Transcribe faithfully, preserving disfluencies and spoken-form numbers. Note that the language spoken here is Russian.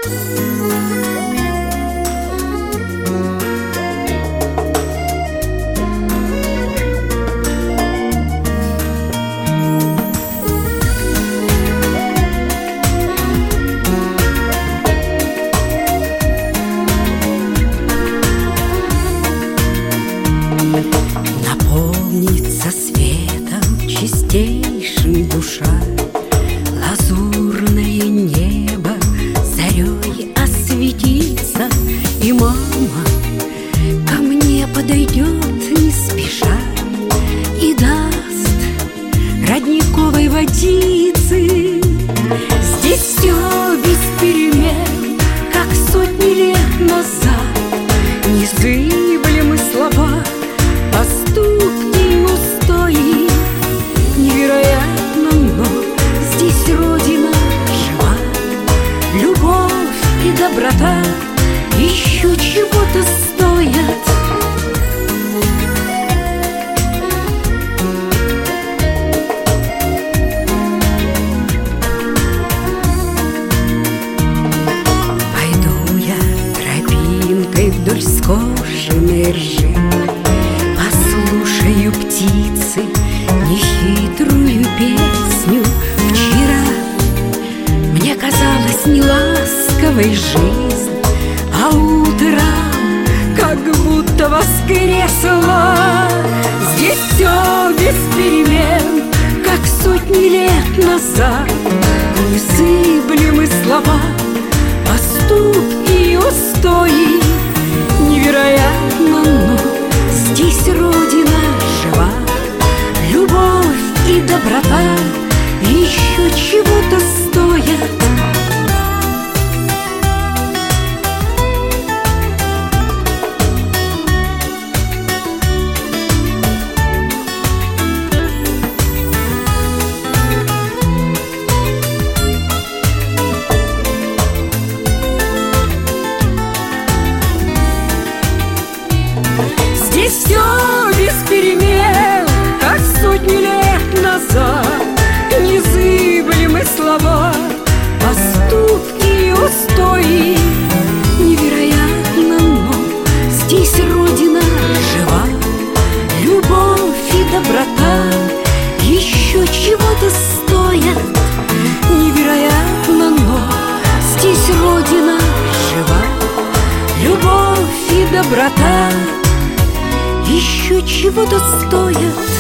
Наполнится светом чистейшим душа, лазурное небо зарей осветится, и мама ко мне подойдет не спеша и даст родниковой водицы. Здесь все без перемен, как сотни лет назад. Незыблемы слова, поступки и устои. Невероятно, но здесь Родина жива. Любовь и доброта еще чего-то стоят. Пойду я тропинкой вдоль скошенной ржи, послушаю птицы нехитрую песню. Вчера мне казалась неласковой жизнь, а утром как будто воскресла. Здесь все без перемен, как сотни лет назад. Незыблемы слова, поступки и устои. Невероятно, но здесь Родина жива. Любовь и доброта еще чего-то стоят. Здесь все без перемен, как сотни лет назад. Незыблемы слова, поступки и устои. Невероятно, но здесь Родина жива. Любовь и доброта еще чего-то стоят. Невероятно, но здесь Родина жива. Любовь и доброта еще чего-то стоят.